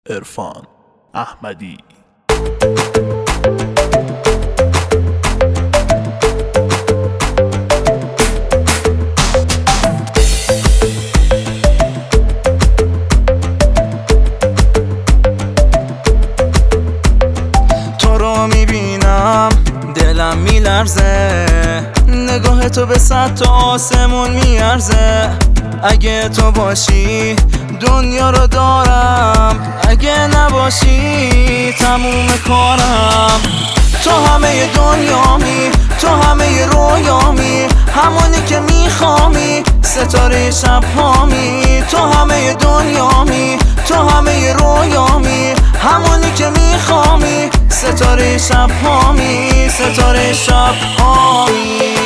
عرفان احمدی. تو رو میبینم دلم میلرزه، نگاه تو به صد تا آسمون میارزه. اگه تو باشی دنیا رو دارم، اگه نباشی تموم کارم. تو همه دنیامی، تو همه رویامی، همونی که میخوامی، ستاره شب هامی. تو همه دنیامی، تو همه رویامی، همونی که میخوامی، ستاره شب هامی، ستاره شب هامی.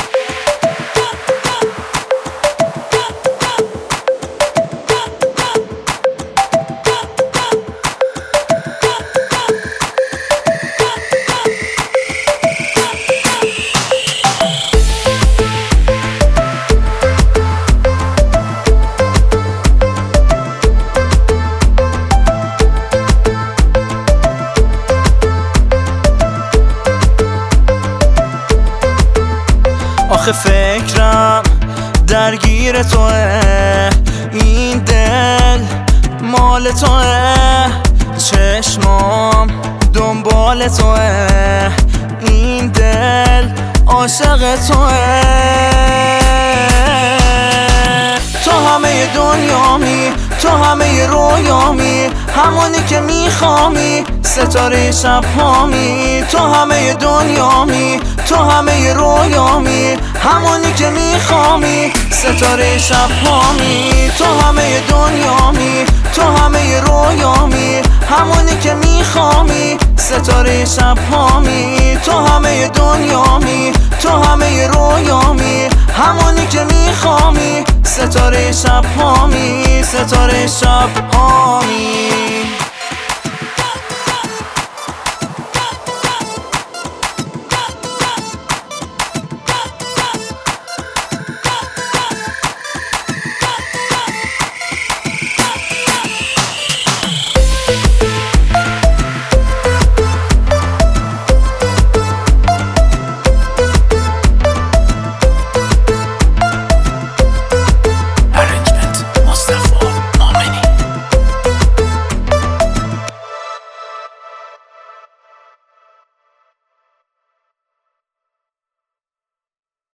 آخه فکرم درگیر توه، این دل مال توه، چشمام دنبال توه، این دل عاشق توه. تو همه دنیامی، تو همه رویامی، همونی که میخوامی، ستاره شب هامی. تو همه دنیامی، تو همه رویامی، همونی که میخوامی، ستاره شب هامی. تو همه دنیامی، تو همه رویامی، همونی که میخوامی، ستاره شب هامی. تو همه دنیامی، تو همه رویامی، همونی که میخوامی، ستاره شب هامی، ستاره شب هامی.